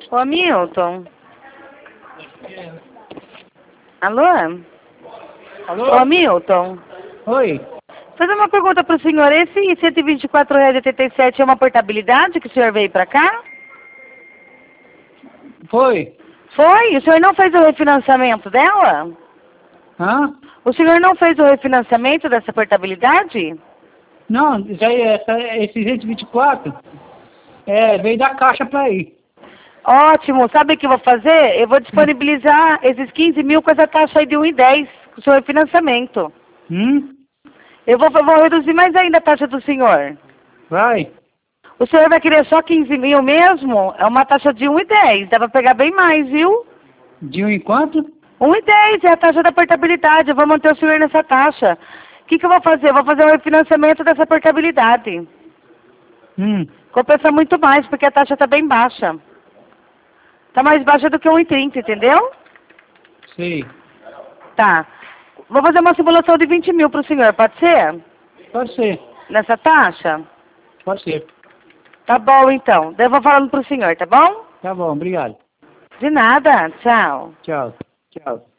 Ô, Hamilton. Alô? Alô? Ô, Hamilton. Oi. Fazer uma pergunta para o senhor. Esse R$ 124,87 é uma portabilidade que o senhor veio para cá? Foi. Foi? O senhor não fez o refinanciamento dela? Hã? O senhor não fez o refinanciamento dessa portabilidade? Não, isso aí, esse 124 veio da caixa pra ir. Ótimo. Sabe o que eu vou fazer? Eu vou disponibilizar esses 15 mil com essa taxa aí de 1,10 com o seu refinanciamento. Eu vou reduzir mais ainda a taxa do senhor. Vai. O senhor vai querer só 15 mil mesmo? É uma taxa de 1,10. Dá para pegar bem mais, viu? De um em quanto? 1,10 é a taxa da portabilidade. Eu vou manter o senhor nessa taxa. O que eu vou fazer? Eu vou fazer um refinanciamento dessa portabilidade. Compensa muito mais, porque a taxa está bem baixa. Está mais baixa do que 1,30, entendeu? Sei. Tá. Vou fazer uma simulação de 20 mil para o senhor, pode ser? Pode ser. Nessa taxa? Pode ser. Tá bom, então. Daí eu vou falando para o senhor, tá bom? Tá bom, obrigado. De nada. Tchau. Tchau. Tchau.